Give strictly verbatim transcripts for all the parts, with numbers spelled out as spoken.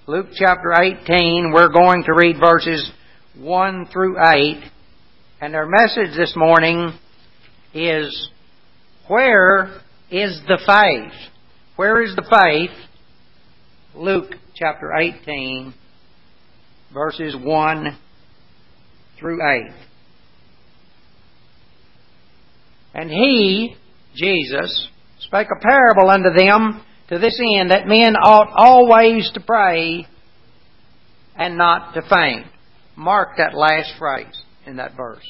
Luke chapter eighteen. We're going to read verses one through eight. And our message this morning is, where is the faith? Where is the faith? Luke chapter eighteen, verses one through eight. And he, Jesus, spake a parable unto them to this end, that men ought always to pray and not to faint. Mark that last phrase in that verse.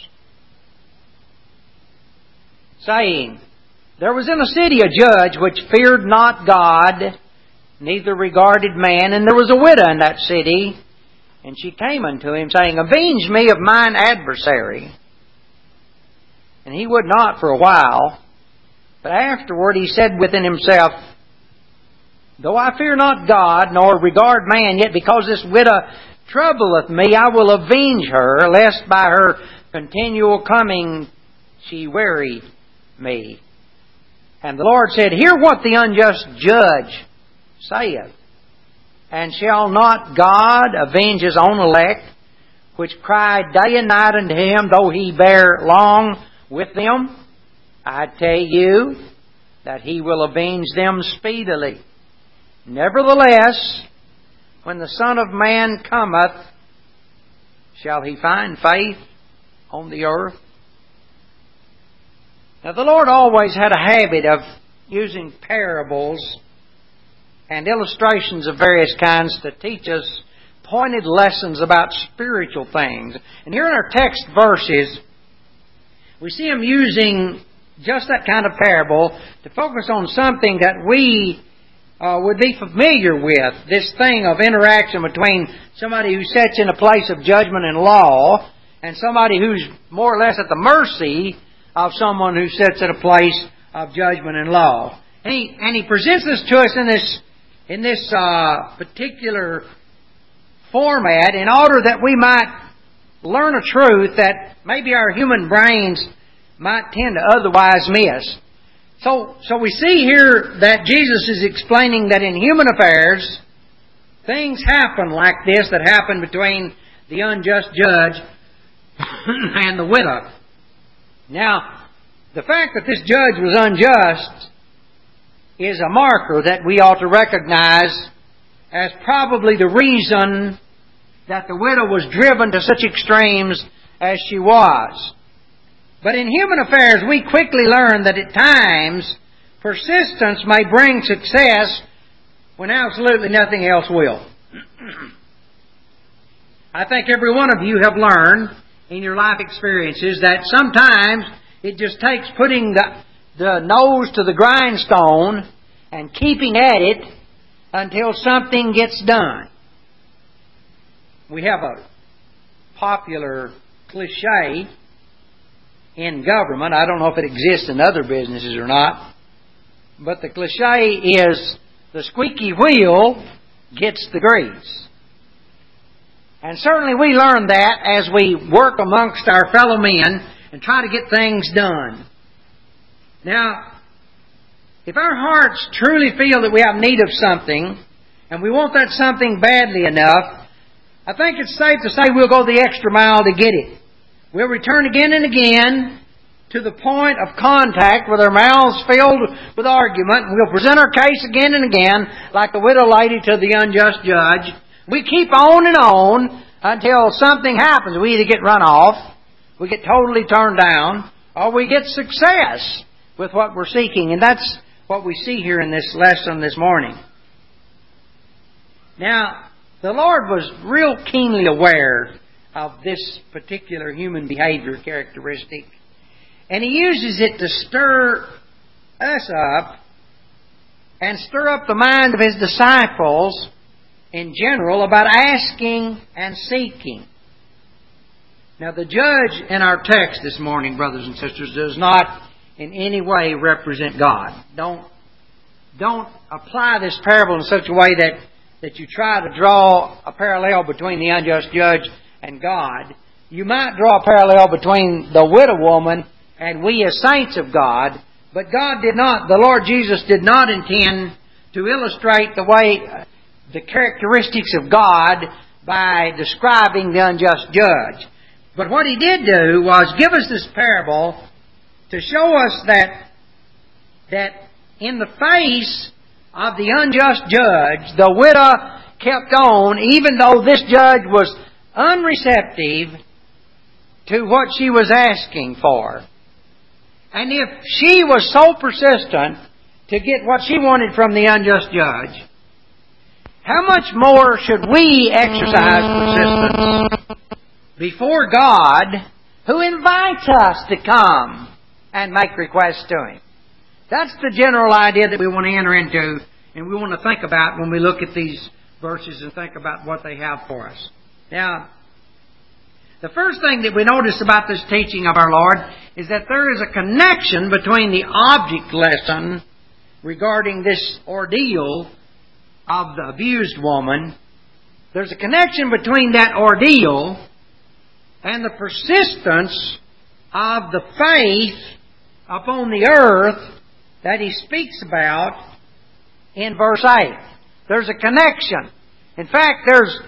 Saying, there was in a city a judge which feared not God, neither regarded man, and there was a widow in that city, and she came unto him, saying, avenge me of mine adversary. And he would not for a while, but afterward he said within himself, though I fear not God, nor regard man, yet because this widow troubleth me, I will avenge her, lest by her continual coming she weary me. And the Lord said, hear what the unjust judge saith. And shall not God avenge His own elect, which cry day and night unto Him, though He bear long with them? I tell you that He will avenge them speedily. Nevertheless, when the Son of Man cometh, shall He find faith on the earth? Now the Lord always had a habit of using parables and illustrations of various kinds to teach us pointed lessons about spiritual things. And here in our text verses, we see Him using just that kind of parable to focus on something that we uh, would be familiar with. This thing of interaction between somebody who sits in a place of judgment and law and somebody who's more or less at the mercy of someone who sits at a place of judgment and law. And He, and he presents this to us in this, in this uh, particular format in order that we might learn a truth that maybe our human brains might tend to otherwise miss. So, so we see here that Jesus is explaining that in human affairs, things happen like this that happen between the unjust judge and the widow. Now, the fact that this judge was unjust is a marker that we ought to recognize as probably the reason that the widow was driven to such extremes as she was. But in human affairs, we quickly learn that at times persistence may bring success when absolutely nothing else will. I think every one of you have learned in your life experiences that sometimes it just takes putting the, the nose to the grindstone and keeping at it until something gets done. We have a popular cliche in government. I don't know if it exists in other businesses or not. But the cliche is, the squeaky wheel gets the grease. And certainly we learn that as we work amongst our fellow men and try to get things done. Now, if our hearts truly feel that we have need of something, and we want that something badly enough, I think it's safe to say we'll go the extra mile to get it. We'll return again and again to the point of contact with our mouths filled with argument, and we'll present our case again and again like the widow lady to the unjust judge. We keep on and on until something happens. We either get run off, we get totally turned down, or we get success with what we're seeking. And that's what we see here in this lesson this morning. Now, the Lord was real keenly aware of this particular human behavior characteristic. And He uses it to stir us up and stir up the mind of His disciples in general about asking and seeking. Now, the judge in our text this morning, brothers and sisters, does not in any way represent God. Don't, don't apply this parable in such a way that, that you try to draw a parallel between the unjust judge and God. You might draw a parallel between the widow woman and we as saints of God, but God did not, the Lord Jesus did not intend to illustrate the way the characteristics of God by describing the unjust judge. But what He did do was give us this parable to show us that, that in the face of the unjust judge, the widow kept on, even though this judge was unreceptive to what she was asking for. And if she was so persistent to get what she wanted from the unjust judge, how much more should we exercise persistence before God, who invites us to come and make requests to Him? That's the general idea that we want to enter into, and we want to think about when we look at these verses and think about what they have for us. Now, the first thing that we notice about this teaching of our Lord is that there is a connection between the object lesson regarding this ordeal of the abused woman. There's a connection between that ordeal and the persistence of the faith upon the earth that He speaks about in verse eight. There's a connection. In fact, there's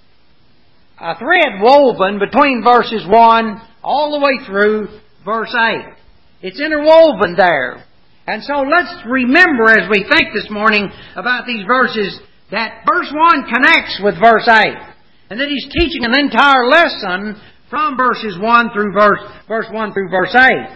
a thread woven between verses one all the way through verse eight. It's interwoven there. And so let's remember as we think this morning about these verses that verse one connects with verse eight. And that He's teaching an entire lesson from verses one through verse, verse one through verse eight.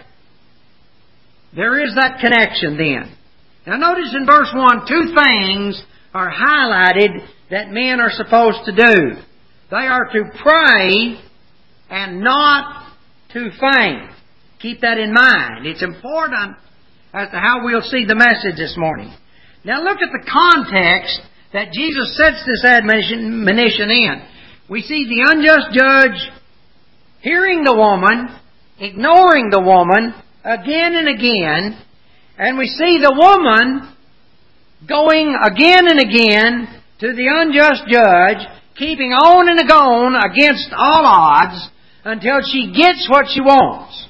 There is that connection then. Now notice in verse one, two things are highlighted that men are supposed to do. They are to pray and not to faint. Keep that in mind. It's important as to how we'll see the message this morning. Now look at the context that Jesus sets this admonition in. We see the unjust judge hearing the woman, ignoring the woman again and again, and we see the woman going again and again to the unjust judge, keeping on and on against all odds until she gets what she wants.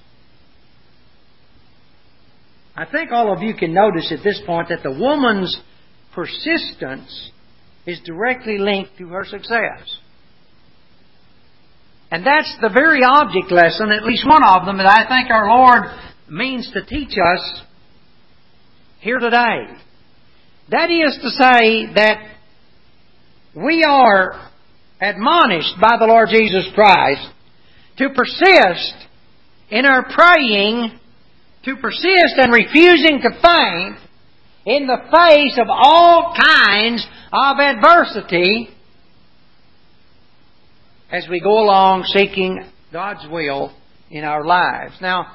I think all of you can notice at this point that the woman's persistence is directly linked to her success. And that's the very object lesson, at least one of them, that I think our Lord means to teach us here today. That is to say that we are admonished by the Lord Jesus Christ to persist in our praying, to persist in refusing to faint in the face of all kinds of adversity as we go along seeking God's will in our lives. Now,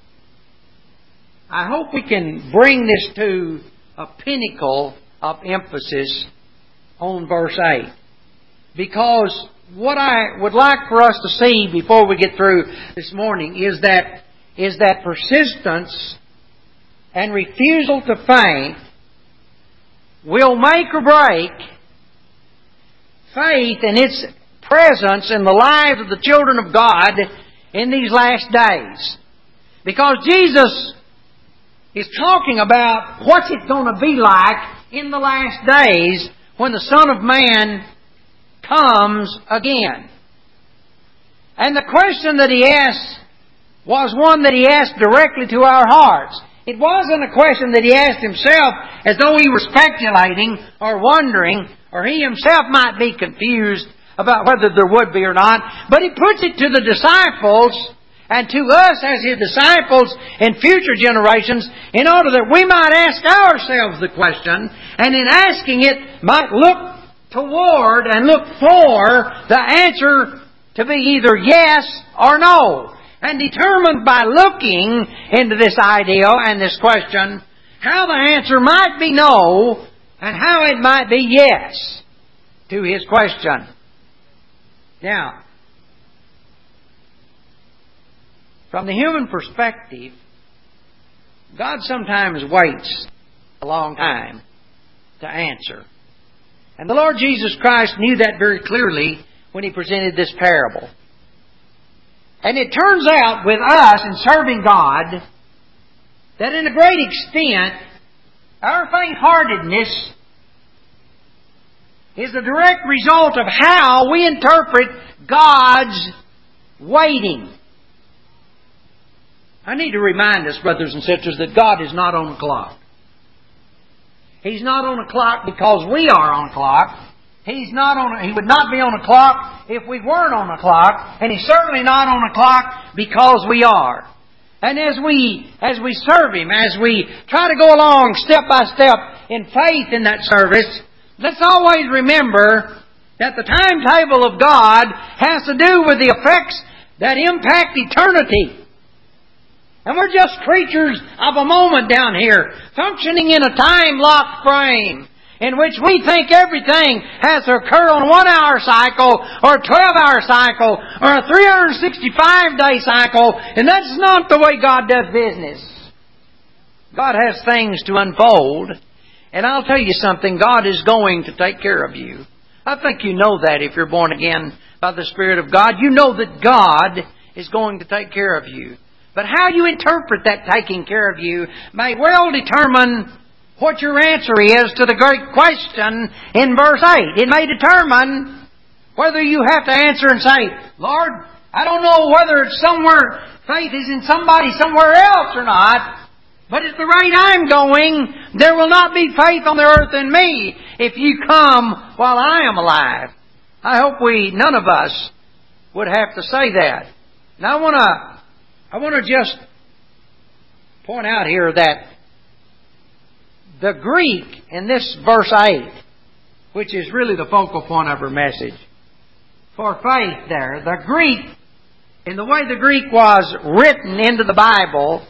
I hope we can bring this to a pinnacle of emphasis on verse eight. Because what I would like for us to see before we get through this morning is that, is that persistence and refusal to faint will make or break faith and its presence in the lives of the children of God in these last days. Because Jesus is talking about what's it going to be like in the last days when the Son of Man comes again. And the question that He asked was one that He asked directly to our hearts. It wasn't a question that He asked Himself as though He were speculating or wondering, or He Himself might be confused about whether there would be or not. But He puts it to the disciples and to us as His disciples in future generations in order that we might ask ourselves the question, and in asking it might look toward and look for the answer to be either yes or no. And determined by looking into this ideal and this question, how the answer might be no and how it might be yes to His question. Now, from the human perspective, God sometimes waits a long time to answer. And the Lord Jesus Christ knew that very clearly when He presented this parable. And it turns out with us in serving God that in a great extent our faint-heartedness is a direct result of how we interpret God's waiting. I need to remind us, brothers and sisters, that God is not on a clock. He's not on a clock because we are on a clock. He's not on a, He would not be on a clock if we weren't on a clock. And He's certainly not on a clock because we are. And as we, as we serve Him, as we try to go along step by step in faith in that service, let's always remember that the timetable of God has to do with the effects that impact eternity. And we're just creatures of a moment down here, functioning in a time-locked frame in which we think everything has to occur on a one-hour cycle or a twelve-hour cycle or a three hundred sixty-five day cycle, and that's not the way God does business. God has things to unfold, and I'll tell you something, God is going to take care of you. I think you know that if you're born again by the Spirit of God. You know that God is going to take care of you. But how you interpret that taking care of you may well determine what your answer is to the great question in verse eight. It may determine whether you have to answer and say, Lord, I don't know whether it's somewhere, faith is in somebody somewhere else or not, but at the rate I'm going, there will not be faith on the earth in me if you come while I am alive. I hope we, none of us, would have to say that. Now I want to I want to just point out here that the Greek in this verse eight, which is really the focal point of our message, for faith there, the Greek, in the way the Greek was written into the Bible,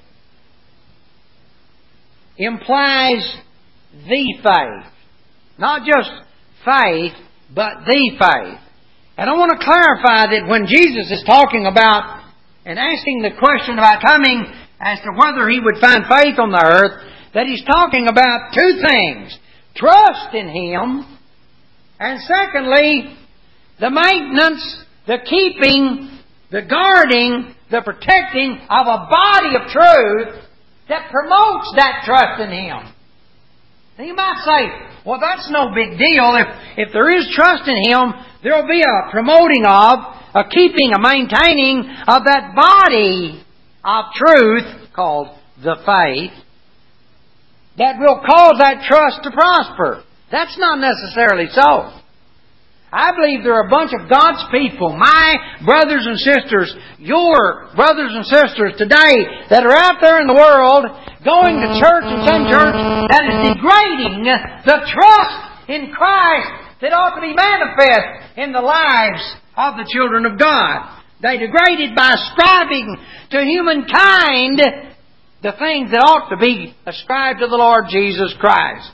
implies the faith. Not just faith, but the faith. And I want to clarify that when Jesus is talking about and asking the question about coming as to whether He would find faith on the earth, that He's talking about two things. Trust in Him, and secondly, the maintenance, the keeping, the guarding, the protecting of a body of truth that promotes that trust in Him. Now you might say, well, that's no big deal. If, if there is trust in Him, there will be a promoting of, a keeping, a maintaining of that body of truth called the faith that will cause that trust to prosper. That's not necessarily so. I believe there are a bunch of God's people, my brothers and sisters, your brothers and sisters today that are out there in the world going to church and same church that is degrading the trust in Christ that ought to be manifest in the lives of the children of God. They degrade it by ascribing to humankind the things that ought to be ascribed to the Lord Jesus Christ.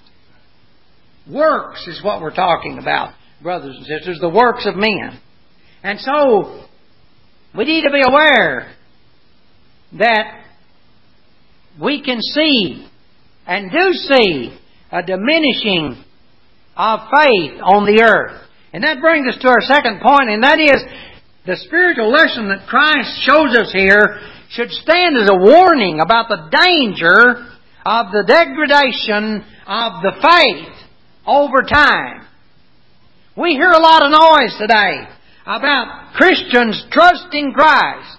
Works is what we're talking about, brothers and sisters, the works of men. And so, we need to be aware that we can see and do see a diminishing of faith on the earth. And that brings us to our second point, and that is the spiritual lesson that Christ shows us here should stand as a warning about the danger of the degradation of the faith over time. We hear a lot of noise today about Christians trusting Christ.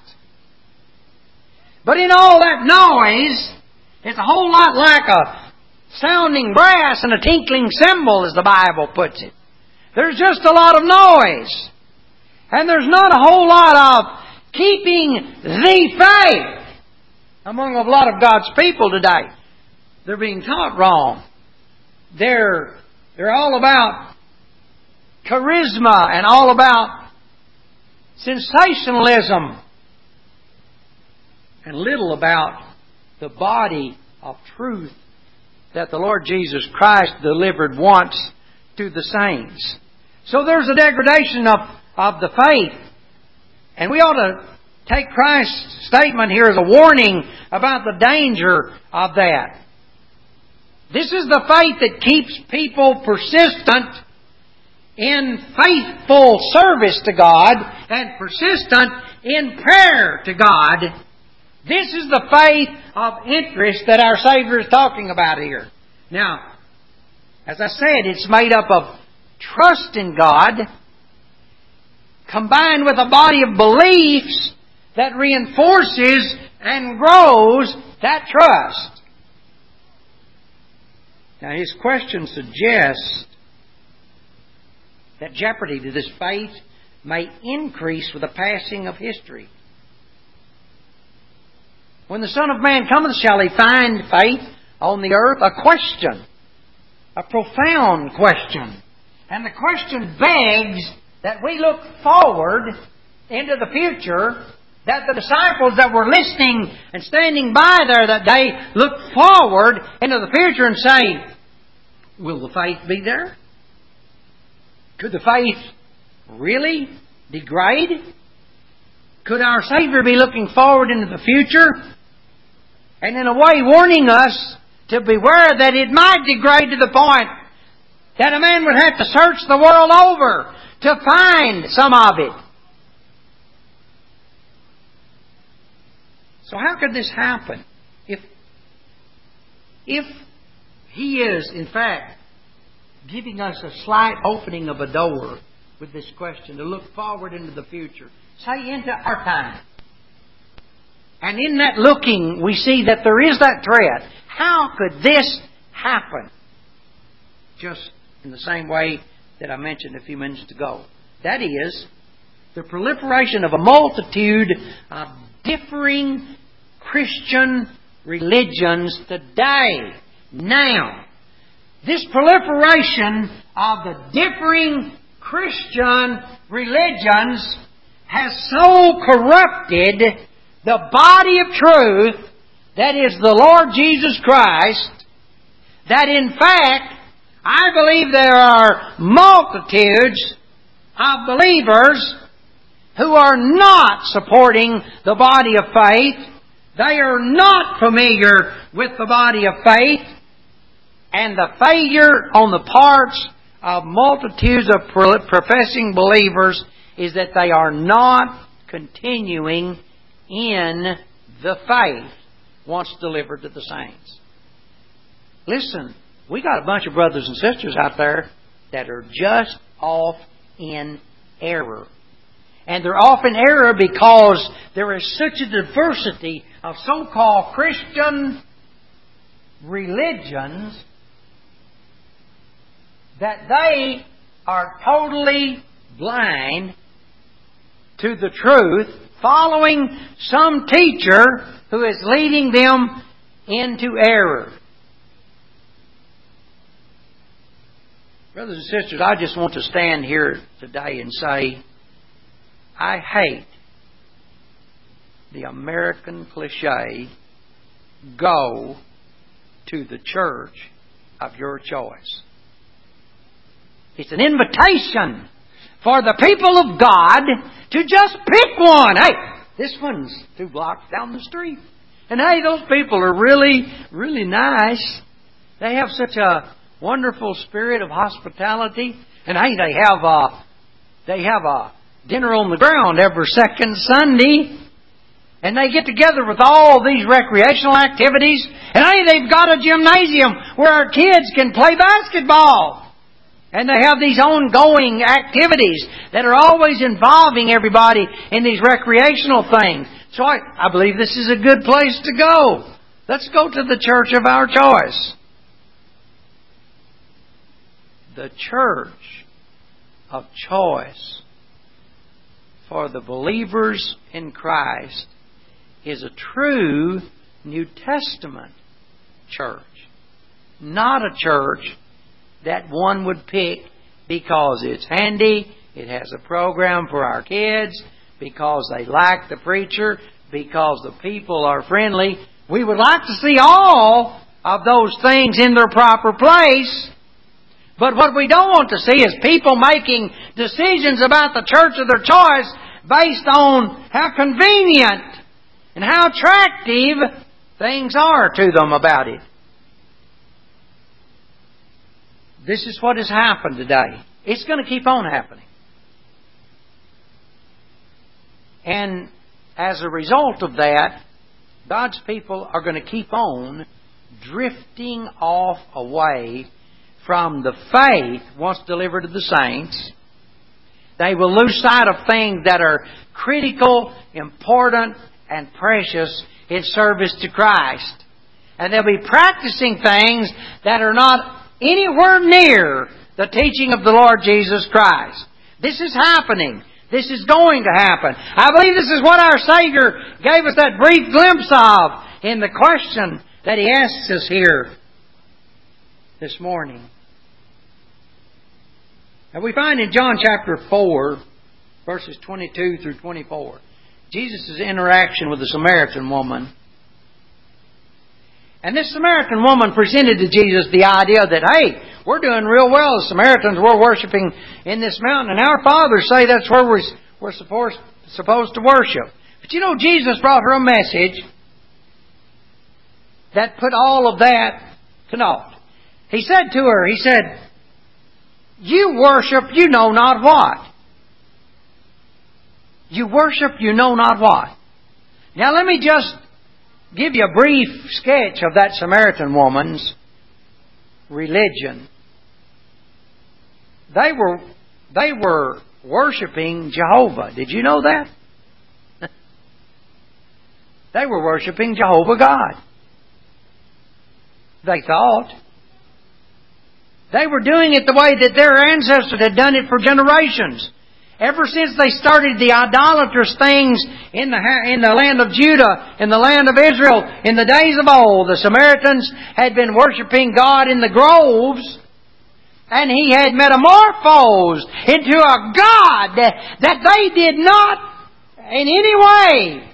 But in all that noise, it's a whole lot like a sounding brass and a tinkling cymbal, as the Bible puts it. There's just a lot of noise. And there's not a whole lot of keeping the faith among a lot of God's people today. They're being taught wrong. They're, they're all about charisma and all about sensationalism and little about the body of truth that the Lord Jesus Christ delivered once to the saints. So there's a degradation of, of the faith. And we ought to take Christ's statement here as a warning about the danger of that. This is the faith that keeps people persistent in faithful service to God and persistent in prayer to God. This is the faith of interest that our Savior is talking about here. Now, as I said, it's made up of trust in God, combined with a body of beliefs that reinforces and grows that trust. Now, his question suggests that jeopardy to this faith may increase with the passing of history. When the Son of Man cometh, shall He find faith on the earth? A question. A profound question. And the question begs that we look forward into the future, that the disciples that were listening and standing by there that day look forward into the future and say, will the faith be there? Could the faith really degrade? Could our Savior be looking forward into the future and in a way warning us to beware that it might degrade to the point that a man would have to search the world over to find some of it? So how could this happen? If, if He is, in fact, giving us a slight opening of a door with this question to look forward into the future, say into our time. And in that looking, we see that there is that threat. How could this happen? Just in the same way that I mentioned a few minutes ago. That is, the proliferation of a multitude of differing Christian religions today. Now, this proliferation of the differing Christian religions has so corrupted the body of truth that is the Lord Jesus Christ, that in fact, I believe there are multitudes of believers who are not supporting the body of faith. They are not familiar with the body of faith. And the failure on the parts of multitudes of professing believers is that they are not continuing in the faith once delivered to the saints. Listen, we got a bunch of brothers and sisters out there that are just off in error. And they're off in error because there is such a diversity of so-called Christian religions that they are totally blind to the truth, following some teacher who is leading them into error. Brothers and sisters, I just want to stand here today and say, I hate the American cliche, go to the church of your choice. It's an invitation for the people of God to just pick one. Hey, this one's two blocks down the street. And hey, those people are really, really nice. They have such a wonderful spirit of hospitality. And hey, they have a, they have a dinner on the ground every second Sunday. And they get together with all these recreational activities. And hey, they've got a gymnasium where our kids can play basketball. And they have these ongoing activities that are always involving everybody in these recreational things. So I, I believe this is a good place to go. Let's go to the church of our choice. The church of choice for the believers in Christ is a true New Testament church. Not a church that one would pick because it's handy, it has a program for our kids, because they like the preacher, because the people are friendly. We would like to see all of those things in their proper place. But what we don't want to see is people making decisions about the church of their choice based on how convenient and how attractive things are to them about it. This is what has happened today. It's going to keep on happening. And as a result of that, God's people are going to keep on drifting off away from the faith once delivered to the saints. They will lose sight of things that are critical, important, and precious in service to Christ. And they'll be practicing things that are not anywhere near the teaching of the Lord Jesus Christ. This is happening. This is going to happen. I believe this is what our Savior gave us that brief glimpse of in the question that He asks us here this morning. And we find in John chapter four, verses twenty-two through twenty-four, Jesus' interaction with the Samaritan woman. And this Samaritan woman presented to Jesus the idea that, hey, we're doing real well. The Samaritans were worshiping in this mountain, and our fathers say that's where we're, we're supposed, supposed to worship. But you know, Jesus brought her a message that put all of that to naught. He said to her, He said, you worship you know not what. You worship you know not what. Now let me just give you a brief sketch of that Samaritan woman's religion. They were they were worshiping Jehovah. Did you know that? They were worshiping Jehovah God. They thought. They were doing it the way that their ancestors had done it for generations. Ever since they started the idolatrous things in the, in the land of Judah, in the land of Israel, in the days of old, the Samaritans had been worshiping God in the groves, and He had metamorphosed into a God that, that they did not in any way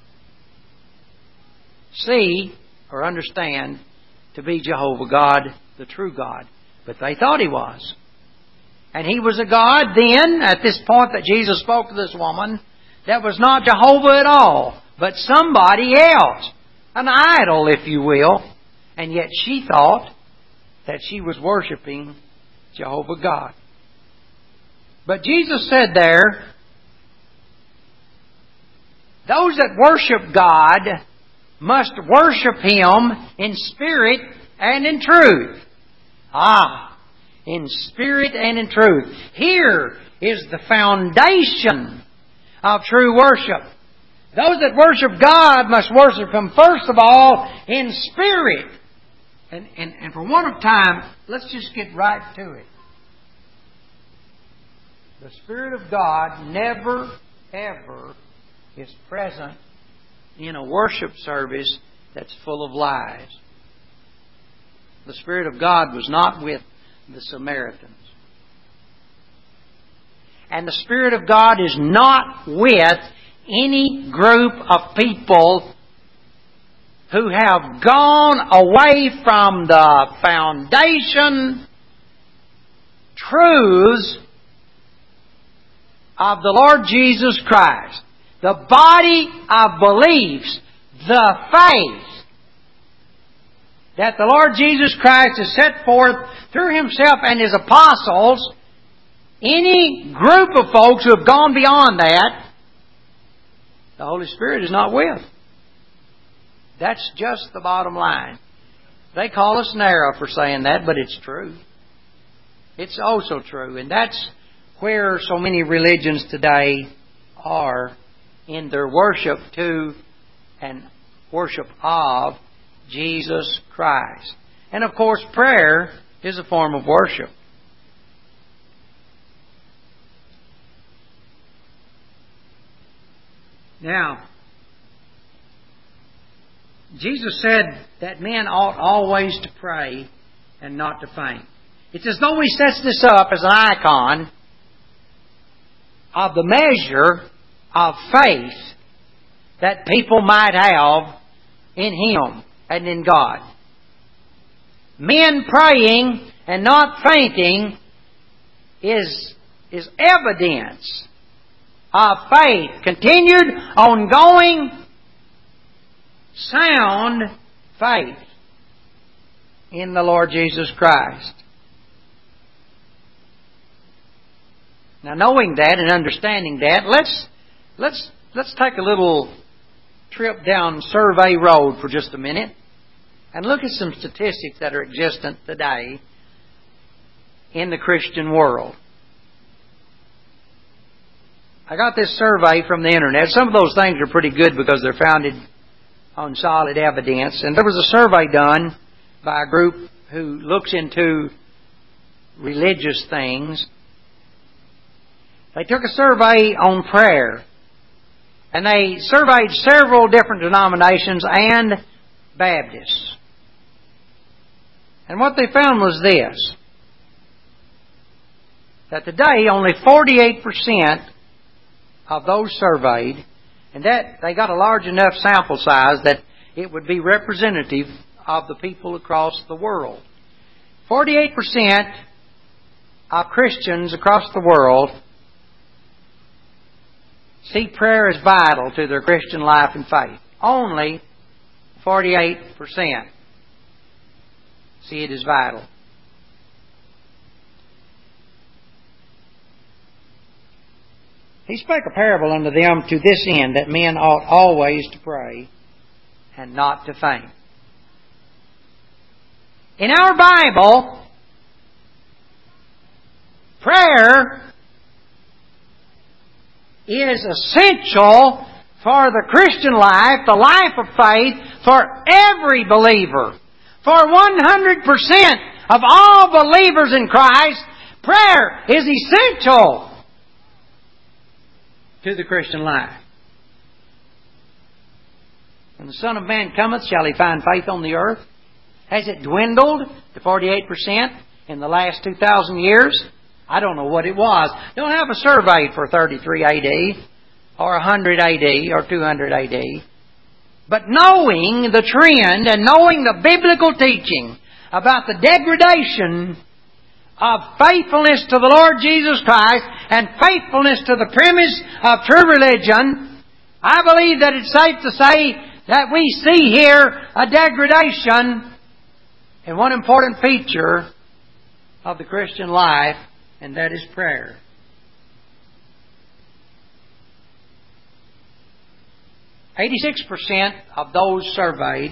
see or understand to be Jehovah God, the true God. But they thought He was. And He was a God then, at this point that Jesus spoke to this woman, that was not Jehovah at all, but somebody else. An idol, if you will. And yet she thought that she was worshiping Jehovah God. But Jesus said there, those that worship God must worship Him in spirit and in truth. Ah, in spirit and in truth. Here is the foundation of true worship. Those that worship God must worship Him first of all in spirit. And, and, and for want of time, let's just get right to it. The Spirit of God never, ever is present in a worship service that's full of lies. The Spirit of God was not with the Samaritans. And the Spirit of God is not with any group of people who have gone away from the foundation truths of the Lord Jesus Christ. The body of beliefs, the faith that the Lord Jesus Christ has set forth through Himself and His apostles. Any group of folks who have gone beyond that, the Holy Spirit is not with. That's just the bottom line. They call us narrow for saying that, but it's true. It's also true. And that's where so many religions today are in their worship to and worship of Jesus Christ. And of course, prayer is a form of worship. Now, Jesus said that men ought always to pray and not to faint. It's as though He sets this up as an icon of the measure of faith that people might have in Him and in God. Men praying and not fainting is, is evidence of faith. Continued, ongoing, sound faith in the Lord Jesus Christ. Now, knowing that and understanding that, let's let's let's take a little trip down Survey Road for just a minute and look at some statistics that are existent today in the Christian world. I got this survey from the internet. Some of those things are pretty good because they're founded on solid evidence. And there was a survey done by a group who looks into religious things. They took a survey on prayer. And they surveyed several different denominations and Baptists. And what they found was this: that today only forty-eight percent of those surveyed, and that they got a large enough sample size that it would be representative of the people across the world. forty-eight percent of Christians across the world see prayer as vital to their Christian life and faith. Only forty-eight percent see it as vital. He spake a parable unto them to this end, that men ought always to pray and not to faint. In our Bible, prayer is essential for the Christian life, the life of faith, for every believer. For one hundred percent of all believers in Christ, prayer is essential to the Christian life. When the Son of Man cometh, shall He find faith on the earth? Has it dwindled to forty-eight percent in the last two thousand years? I don't know what it was. Don't have a survey for thirty-three A D or one hundred A D or two hundred A D. But knowing the trend and knowing the biblical teaching about the degradation of faithfulness to the Lord Jesus Christ and faithfulness to the premise of true religion, I believe that it's safe to say that we see here a degradation in one important feature of the Christian life, and that is prayer. eighty-six percent of those surveyed,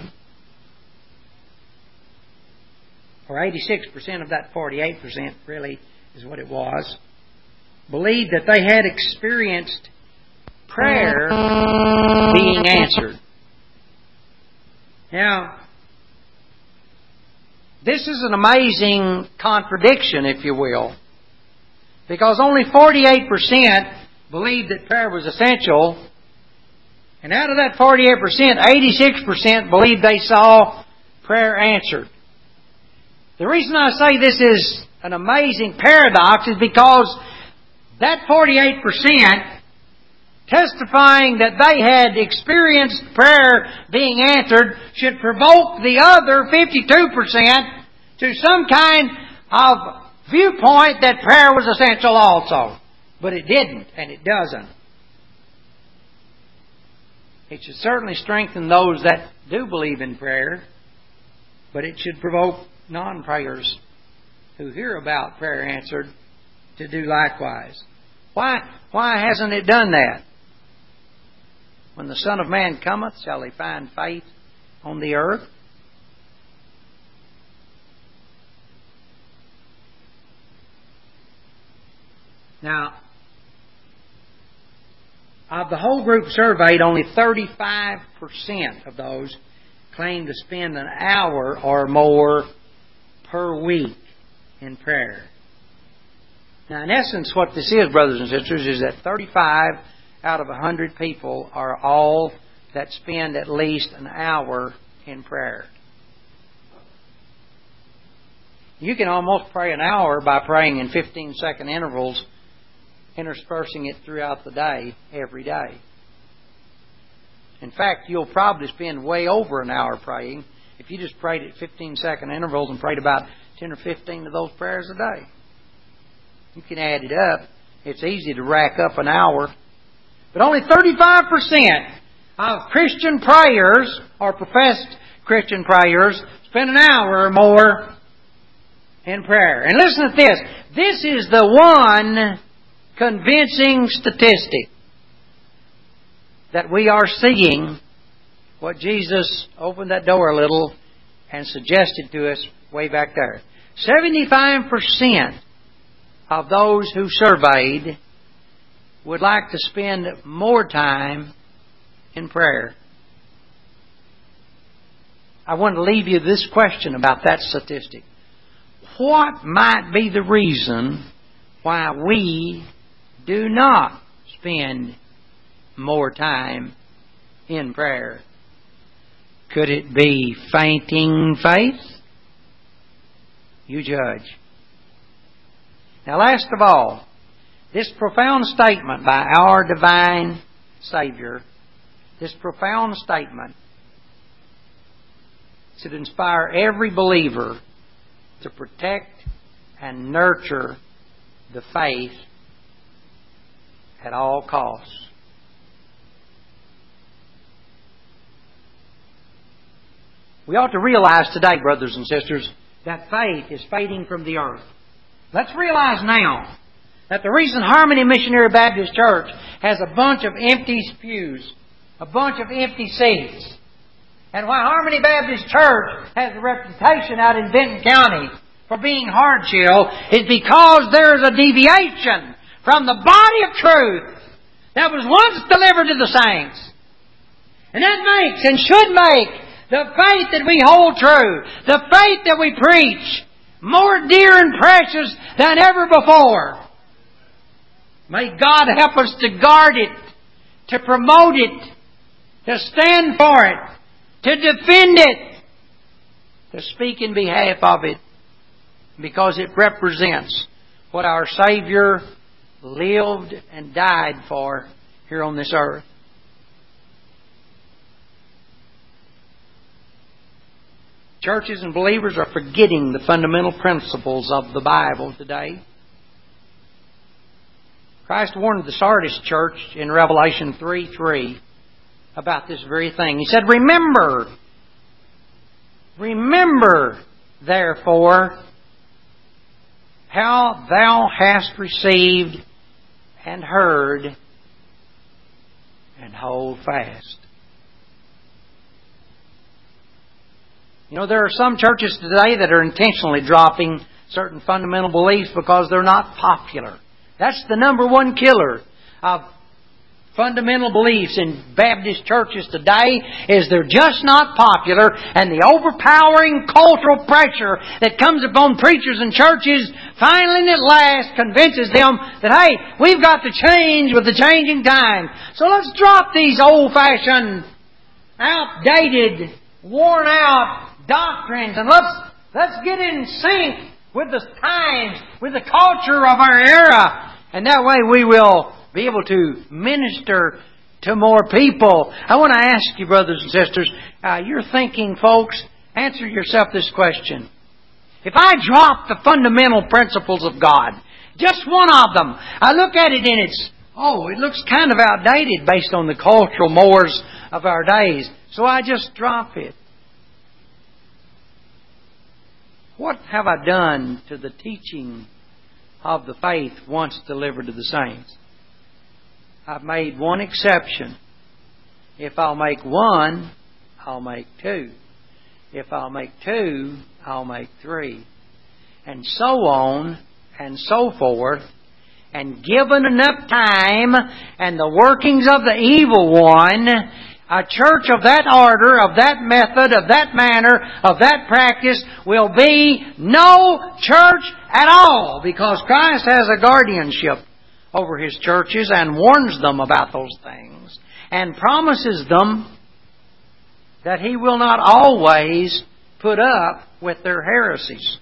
or eighty-six percent of that forty-eight percent really is what it was, believed that they had experienced prayer being answered. Now, this is an amazing contradiction, if you will, because only forty-eight percent believed that prayer was essential, and out of that forty-eight percent, eighty-six percent believed they saw prayer answered. The reason I say this is an amazing paradox is because that forty-eight percent testifying that they had experienced prayer being answered should provoke the other fifty-two percent to some kind of viewpoint that prayer was essential also. But it didn't, and it doesn't. It should certainly strengthen those that do believe in prayer, but it should provoke non-prayers who hear about prayer answered to do likewise. Why, why hasn't it done that? When the Son of Man cometh, shall He find faith on the earth? Now, of the whole group surveyed, only thirty-five percent of those claim to spend an hour or more per week in prayer. Now, in essence, what this is, brothers and sisters, is that thirty-five out of one hundred people are all that spend at least an hour in prayer. You can almost pray an hour by praying in fifteen-second intervals, interspersing it throughout the day, every day. In fact, you'll probably spend way over an hour praying if you just prayed at fifteen-second intervals and prayed about ten or fifteen of those prayers a day. You can add it up. It's easy to rack up an hour. But only thirty-five percent of Christian prayers, or professed Christian prayers, spend an hour or more in prayer. And listen to this. This is the one convincing statistic that we are seeing what Jesus opened that door a little and suggested to us way back there. seventy-five percent of those who surveyed would like to spend more time in prayer. I want to leave you this question about that statistic. What might be the reason why we do not spend more time in prayer? Could it be fainting faith? You judge. Now, last of all, this profound statement by our divine Savior, this profound statement should inspire every believer to protect and nurture the faith at all costs. We ought to realize today, brothers and sisters, that faith is fading from the earth. Let's realize now that the reason Harmony Missionary Baptist Church has a bunch of empty pews, a bunch of empty seats, and why Harmony Baptist Church has a reputation out in Benton County for being hard-shell is because there is a deviation from the body of truth that was once delivered to the saints. And that makes and should make the faith that we hold true, the faith that we preach, more dear and precious than ever before. May God help us to guard it, to promote it, to stand for it, to defend it, to speak in behalf of it, because it represents what our Savior lived and died for here on this earth. Churches and believers are forgetting the fundamental principles of the Bible today. Christ warned the Sardis church in Revelation three three about this very thing. He said, Remember, remember, therefore, how thou hast received and heard, and hold fast. You know, there are some churches today that are intentionally dropping certain fundamental beliefs because they're not popular. That's the number one killer of fundamental beliefs in Baptist churches today, is they're just not popular, and the overpowering cultural pressure that comes upon preachers and churches finally and at last convinces them that, hey, we've got to change with the changing time. So let's drop these old-fashioned, outdated, worn-out doctrines, and let's let's get in sync with the times, with the culture of our era, and that way we will be able to minister to more people. I want to ask you, brothers and sisters, uh, you're thinking, folks, answer yourself this question. If I drop the fundamental principles of God, just one of them, I look at it and it's, oh, it looks kind of outdated based on the cultural mores of our days, so I just drop it. What have I done to the teaching of the faith once delivered to the saints? I've made one exception. If I'll make one, I'll make two. If I'll make two, I'll make three. And so on and so forth. And given enough time and the workings of the evil one, a church of that order, of that method, of that manner, of that practice will be no church at all, because Christ has a guardianship over His churches and warns them about those things and promises them that He will not always put up with their heresies.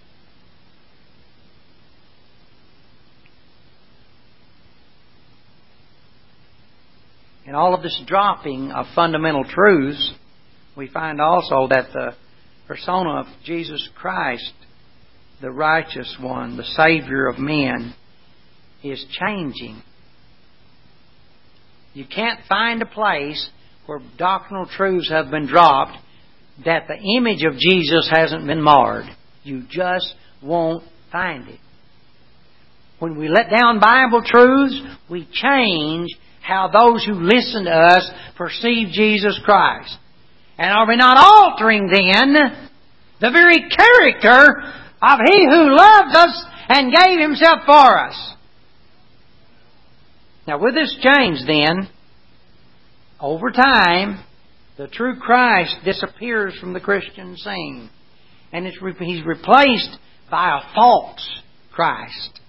In all of this dropping of fundamental truths, we find also that the persona of Jesus Christ, the righteous one, the Savior of men, is changing. You can't find a place where doctrinal truths have been dropped that the image of Jesus hasn't been marred. You just won't find it. When we let down Bible truths, we change how those who listen to us perceive Jesus Christ. And are we not altering then the very character of He who loved us and gave Himself for us. Now with this change then, over time, the true Christ disappears from the Christian scene. And it's, He's replaced by a false Christ.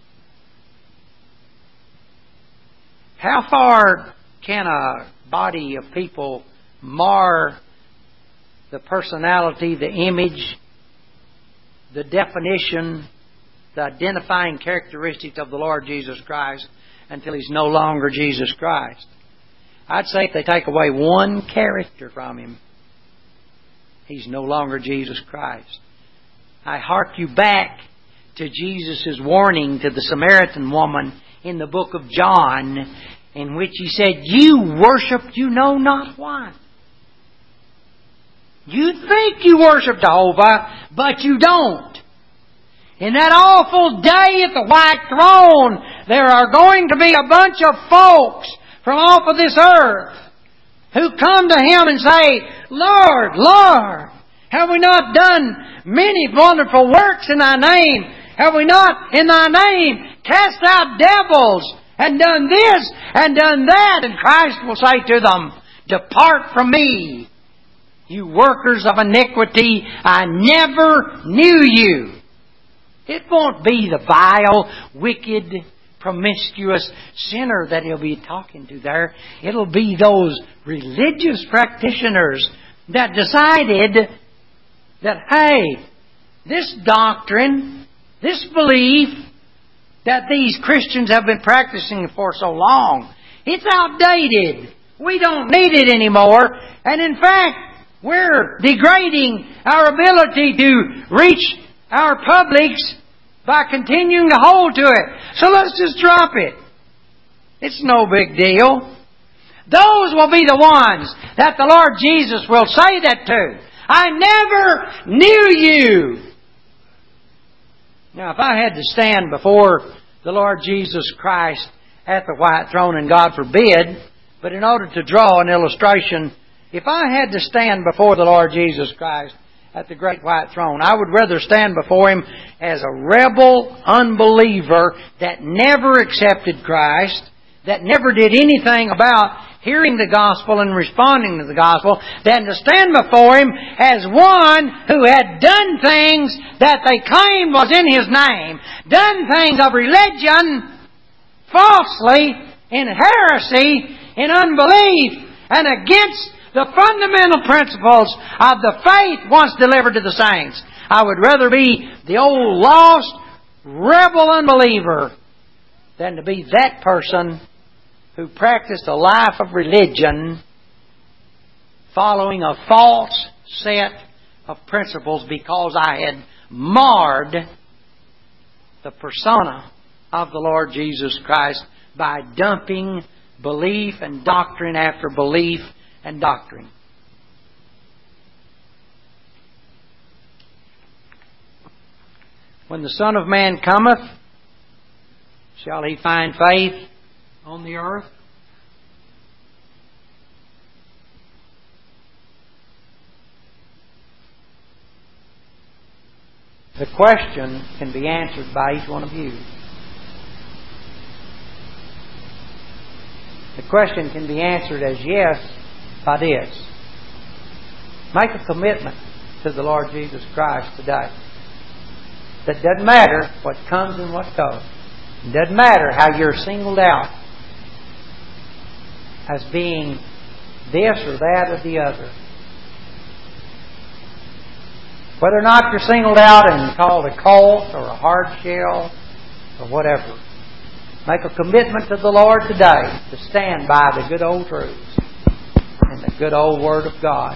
How far can a body of people mar the personality, the image, the definition, the identifying characteristics of the Lord Jesus Christ until He's no longer Jesus Christ? I'd say if they take away one character from Him, He's no longer Jesus Christ. I hark you back to Jesus' warning to the Samaritan woman in the book of John, in which He said, "You worship you know not what. You think you worship Jehovah, but you don't. In that awful day at the white throne, there are going to be a bunch of folks from off of this earth who come to Him and say, 'Lord, Lord, have we not done many wonderful works in Thy name? Have we not in Thy name cast out devils and done this and done that?' And Christ will say to them, 'Depart from me, you workers of iniquity, I never knew you.'" It won't be the vile, wicked, promiscuous sinner that He'll be talking to there. It'll be those religious practitioners that decided that, hey, this doctrine, this belief that these Christians have been practicing for so long, it's outdated. We don't need it anymore. And in fact, we're degrading our ability to reach our publics by continuing to hold to it. So let's just drop it. It's no big deal. Those will be the ones that the Lord Jesus will say that to. "I never knew you." Now, if I had to stand before the Lord Jesus Christ at the white throne, and God forbid, but in order to draw an illustration, if I had to stand before the Lord Jesus Christ at the great white throne, I would rather stand before Him as a rebel unbeliever that never accepted Christ, that never did anything about hearing the gospel and responding to the gospel, than to stand before Him as one who had done things that they claimed was in His name, done things of religion falsely, in heresy, in unbelief, and against the fundamental principles of the faith once delivered to the saints. I would rather be the old lost, rebel unbeliever than to be that person who practiced a life of religion following a false set of principles because I had marred the persona of the Lord Jesus Christ by dumping belief and doctrine after belief and doctrine. When the Son of Man cometh, shall He find faith on the earth? The question can be answered by each one of you. The question can be answered as yes by this. Make a commitment to the Lord Jesus Christ today. That doesn't matter what comes and what goes. It doesn't matter how you're singled out as being this or that or the other. Whether or not you're singled out and called a cult or a hard shell or whatever. Make a commitment to the Lord today to stand by the good old truths and the good old Word of God.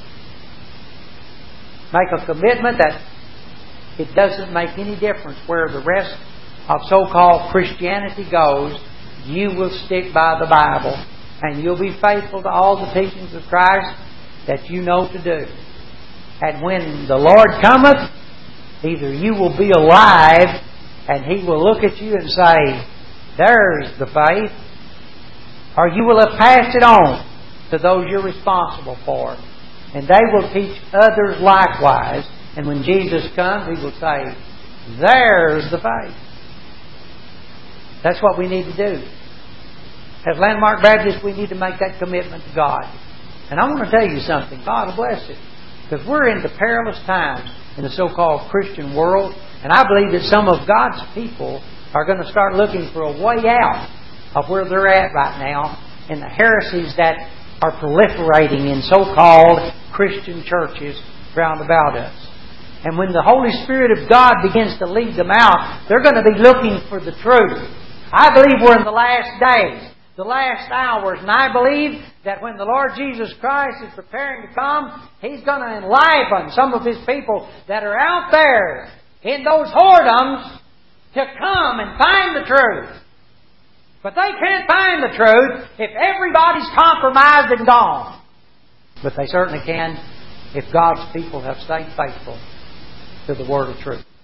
Make a commitment that it doesn't make any difference where the rest of so-called Christianity goes. You will stick by the Bible and you'll be faithful to all the teachings of Christ that you know to do. And when the Lord cometh, either you will be alive and He will look at you and say, "There's the faith," or you will have passed it on to those you're responsible for. And they will teach others likewise. And when Jesus comes, He will say, "There's the faith." That's what we need to do. As Landmark Baptists, we need to make that commitment to God. And I want to tell you something. God will bless it. Because we're into perilous times in the so-called Christian world. And I believe that some of God's people are going to start looking for a way out of where they're at right now in the heresies that are proliferating in so-called Christian churches round about us. And when the Holy Spirit of God begins to lead them out, they're going to be looking for the truth. I believe we're in the last days, the last hours, and I believe that when the Lord Jesus Christ is preparing to come, He's going to enliven some of His people that are out there in those whoredoms to come and find the truth. But they can't find the truth if everybody's compromised and gone. But they certainly can if God's people have stayed faithful to the Word of truth.